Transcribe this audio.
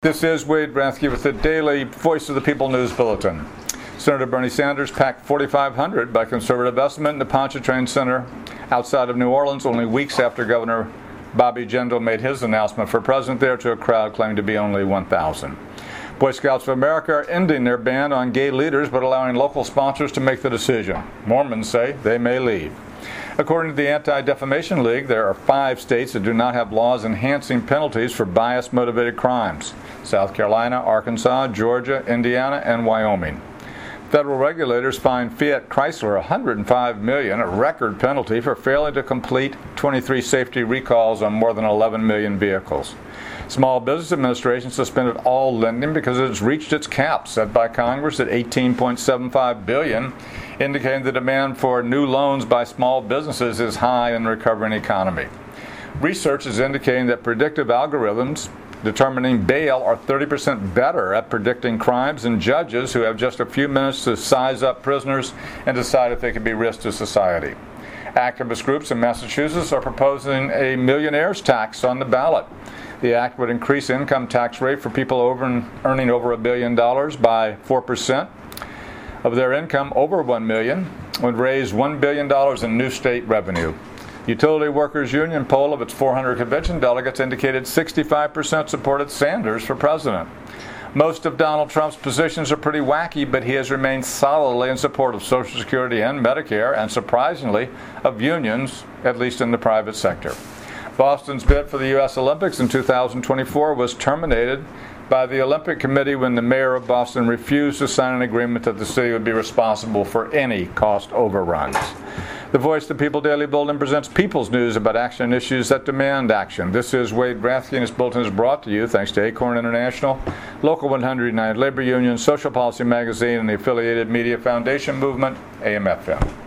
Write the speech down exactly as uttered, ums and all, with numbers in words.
This is Wade Rathke with the daily Voice of the People News Bulletin. Senator Bernie Sanders packed forty-five hundred by conservative estimate in the Pontchartrain Center outside of New Orleans only weeks after Governor Bobby Jindal made his announcement for president there to a crowd claiming to be only one thousand. Boy Scouts of America are ending their ban on gay leaders but allowing local sponsors to make the decision. Mormons say they may leave. According to the Anti-Defamation League, there are five states that do not have laws enhancing penalties for bias-motivated crimes: South Carolina, Arkansas, Georgia, Indiana, and Wyoming. Federal regulators fined Fiat Chrysler one hundred five million dollars, a record penalty, for failing to complete twenty-three safety recalls on more than eleven million vehicles. Small Business Administration suspended all lending because it has reached its cap set by Congress at eighteen point seven five billion dollars, indicating the demand for new loans by small businesses is high in the recovering economy. Research is indicating that predictive algorithms determining bail are thirty percent better at predicting crimes than judges who have just a few minutes to size up prisoners and decide if they can be risk to society. Activist groups in Massachusetts are proposing a millionaire's tax on the ballot. The act would increase income tax rate for people over earning over a billion dollars by four percent of their income over one million dollars, would raise one billion dollars in new state revenue. Utility Workers Union poll of its four hundred convention delegates indicated sixty-five percent supported Sanders for president. Most of Donald Trump's positions are pretty wacky, but he has remained solidly in support of Social Security and Medicare, and surprisingly, of unions, at least in the private sector. Boston's bid for the U S Olympics in two thousand twenty-four was terminated by the Olympic Committee when the mayor of Boston refused to sign an agreement that the city would be responsible for any cost overruns. The Voice of the People Daily Bulletin presents people's news about action and issues that demand action. This is Wade Rathke, and this bulletin is brought to you thanks to Acorn International, Local one hundred United Labor Union, Social Policy Magazine, and the affiliated Media Foundation Movement, A M F M.